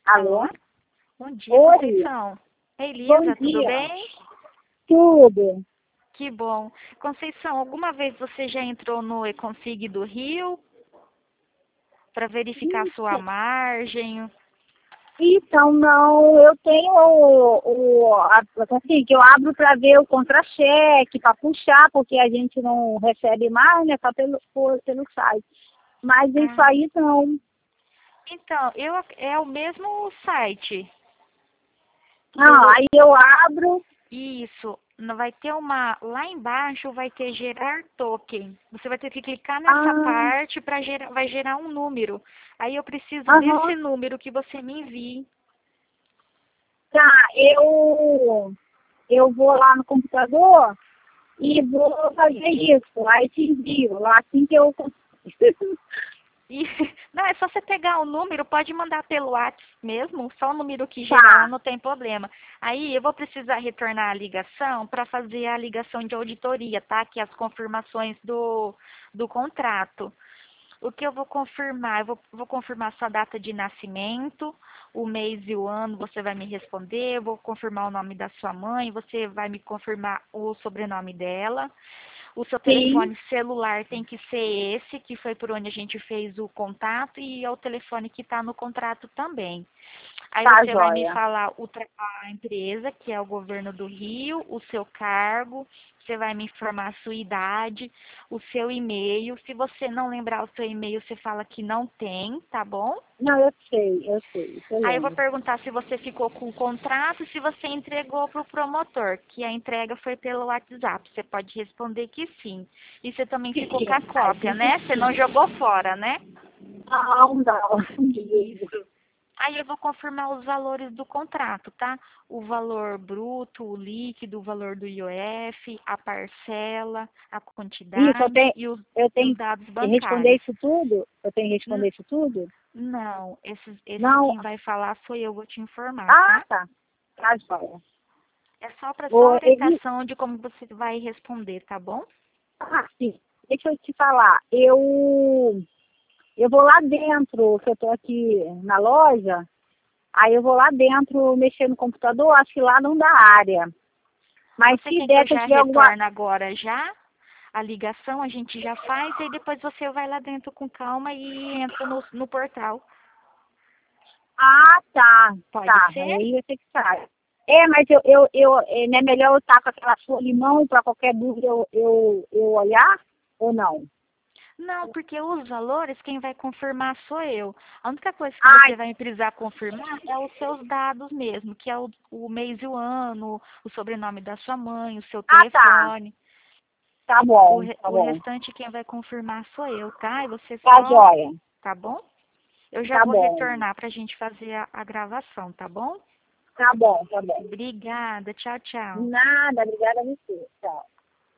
Alô? Alô? Bom dia, Oi, Conceição. Ei, bom Lisa, tudo dia. bem? Tudo? Que bom. Conceição, alguma vez você já entrou no Econfig do Rio para verificar a sua margem? Então, não, eu tenho assim, que eu abro para ver o contra-cheque, para puxar, porque a gente não recebe mais, né, só pelo site. Mas isso Ah, aí não. então, é o mesmo site. Ah, aí eu abro, Isso, vai ter lá embaixo vai ter gerar token. Você vai ter que clicar nessa ah, parte para vai gerar um número. Aí eu preciso aham, desse número que você me envie. tá, eu vou lá no computador e vou fazer isso, aí te envio, lá assim que eu E, não, é só você pegar o número, pode mandar pelo WhatsApp mesmo, só o número que gerar Tá, não tem problema. Aí eu vou precisar retornar a ligação para fazer a ligação de auditoria, tá? Que é as confirmações do contrato. O que eu vou confirmar? Eu vou confirmar sua data de nascimento, o mês e o ano, você vai me responder. Eu vou confirmar o nome da sua mãe, você vai me confirmar o sobrenome dela. O seu sim, telefone celular tem que ser esse, que foi por onde a gente fez o contato, e é o telefone que está no contrato também. Aí tá, você vai me joia. falar a empresa, que é o governo do Rio, o seu cargo, você vai me informar a sua idade, o seu e-mail. Se você não lembrar o seu e-mail, você fala que não tem, tá bom? Não, eu sei, eu Aí eu vou lembro. perguntar se você ficou com o contrato, se você entregou para o promotor, que a entrega foi pelo WhatsApp. Você pode responder que sim. E você também ficou com a Ai, cópia, né? Você não jogou fora, né? não, não. Isso. Aí eu vou confirmar os valores do contrato, tá? O valor bruto, o líquido, o valor do IOF, a parcela, a Isso, quantidade eu e os tenho dados que responder bancários. isso tudo? Eu tenho que N- responder isso tudo? Não, esse Não. quem vai falar sou eu, vou te informar, Ah, tá? tá. Tá, joia. É só Ô, Evi, orientação de como você vai responder, tá bom? sim. Deixa eu te falar. Eu vou lá dentro, que eu tô aqui na loja, aí eu vou lá dentro mexer no computador, acho que lá não dá área. Mas Você se quer que der, eu que eu já tiver alguma... retorne agora já? A ligação a gente já faz e depois você vai lá dentro com calma e entra no portal. Ah, tá. Pode Tá. ser? Aí eu sei que sai. Mas não é melhor eu estar com aquela sua limão para qualquer dúvida eu olhar ou não? Não, porque os valores quem vai confirmar sou eu. A única coisa que Ah, você vai precisar confirmar é os seus dados mesmo, que é o mês e o ano, o sobrenome da sua mãe, o seu tá. telefone. Tá O, bom, re- tá o bom. restante quem vai confirmar sou eu, tá? E você Tá só, joia. tá bom? Eu já Tá vou bom. retornar para a gente fazer a gravação, tá bom? Tá bom, tá bom. Obrigada. Tchau, tchau. Nada, obrigada a você. Tchau.